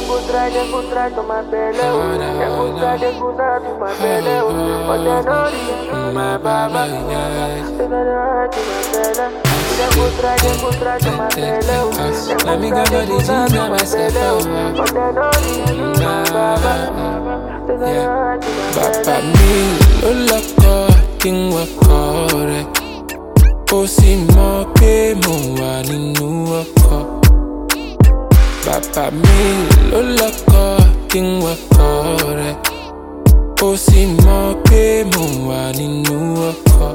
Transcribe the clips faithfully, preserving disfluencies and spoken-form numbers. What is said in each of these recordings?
try, they go try to my belly. They go try, they go try to my belly. But they know the my baba. They don't know to my belly. They go try, they go try to my belly. Let me go to the gym by myself. But they know the my baba. They don't know to my belly. Bàbá mi ló lọ́kọ̀ kí n wọkọ̀ rẹ̀. Ó sì mọ̀ pé mo wà nínú ọkọ̀. Bàbá mi ló lọ́kọ̀ kí n wọkọ̀ rẹ̀. Ó sì mọ̀ pé mo wà nínú ọkọ̀.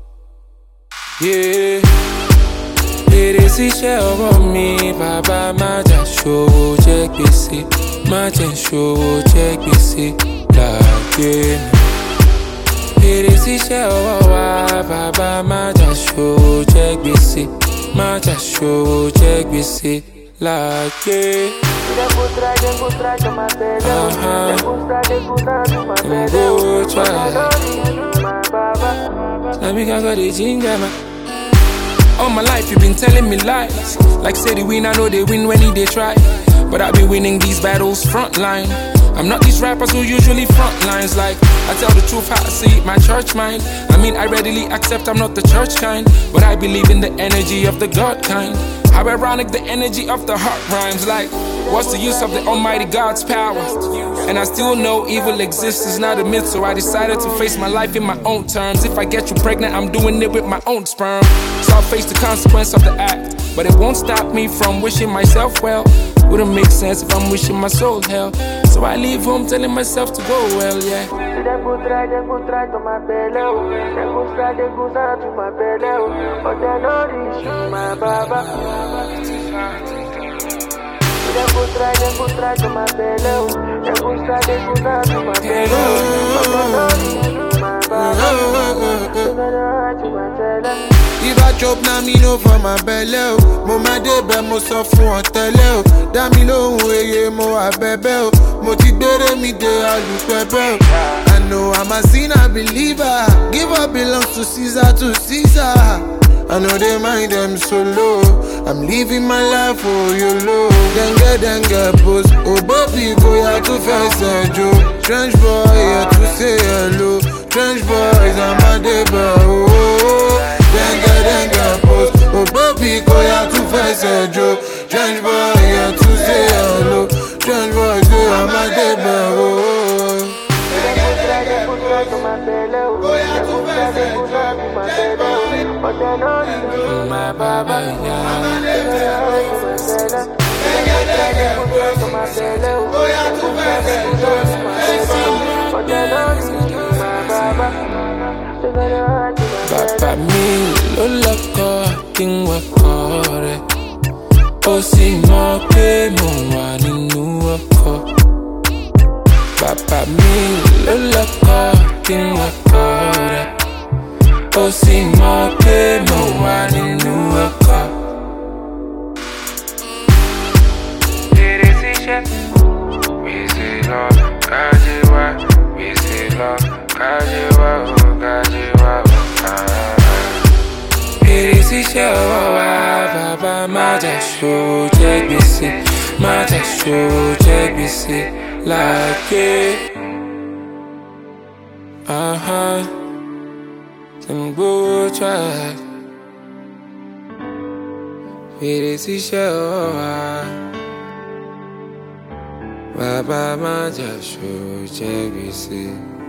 Yeah. Èrè síṣẹ́ ọwọ́ mi, bàbá má jà ṣòwò jẹ́ gbèsè. Má jẹ́ ṣòwò jẹ́ gbèsè láàgbé mi. Èrè síṣẹ́ ọwọ́ wa, bàbá má jà ṣòwò jẹ́ gbèsè. Má jà ṣòwò jẹ́ gbèsè láàgbé. They go try, they go try to my belly. They go try, they go try to my belly. Go try. My baba. Let me go to the ginger man. All my life you been telling me lies. Like say the winner know they win when he they try. But I be winning these battles frontline. I'm not these rappers who usually front lines. Like I tell the truth how I see it, my church mind. I mean I readily accept I'm not the church kind, but I believe in the energy of the God kind. How ironic the energy of the heart rhymes. Like what's the use of the almighty God's power? And I still know evil exists is not a myth. So I decided to face my life in my own terms. If I get you pregnant, I'm doing it with my own sperm. So I'll face the consequence of the act, but it won't stop me from wishing myself well. Wouldn't make sense if I'm wishing my soul hell. So I leave home telling myself to go well, yeah. They go try, they go try to my belly. They go try, they go try to my belly. But they know this my baba. They go try, they go try to my belly. They go try, they go try to my belly. But they know this my baba. They don't know to my belly. If I chop na me no for my belly o. Mo ma de be mo sọ fún ọ tẹ́lẹ̀ o. Dá mi lóhùn eye mo wà bẹ̀bẹ̀ o. Mo ti gbére mi dé alùpẹ̀pẹ̀ o. I know I'm a sinner believer. Give up belongs to Caesar to Caesar. I know they mind them so low. I'm living my life for you low. Dengue dengue post. Oh baby bóyá tó fẹsẹ̀ jó. Strange boy here to say hello. Strange boys I'm a débẹ̀ o. Dengue dengue post. Oh baby bóyá tó fẹsẹ̀ jó. Strange boy here to say hello. Strange boy say I'm a débẹ̀ o. My baba, Bàbá mi ló lọ́kọ̀ kí n wọkọ̀ rẹ̀. Ó sì mọ̀ pé mo wà nínú ọkọ̀. Bàbá mi ló lọ́kọ̀ kí n wọkọ̀ rẹ̀. Ó sì mọ̀ pé mo wà nínú ọkọ̀. Èrè síṣẹ́. Gbèsè lọ, kájí wá. Gbèsè lọ, kájí wá o, kájí wá o. Èrè síṣẹ́ ọwọ́ wa, bàbá má jà ṣòwò jẹ́ gbèsè. Má jà ṣòwò jẹ́ gbèsè láàgbé. Uh-huh. Some go try. Èrè síṣẹ́ ọwọ́ wa, bàbá má jà ṣòwò jẹ́ gbèsè.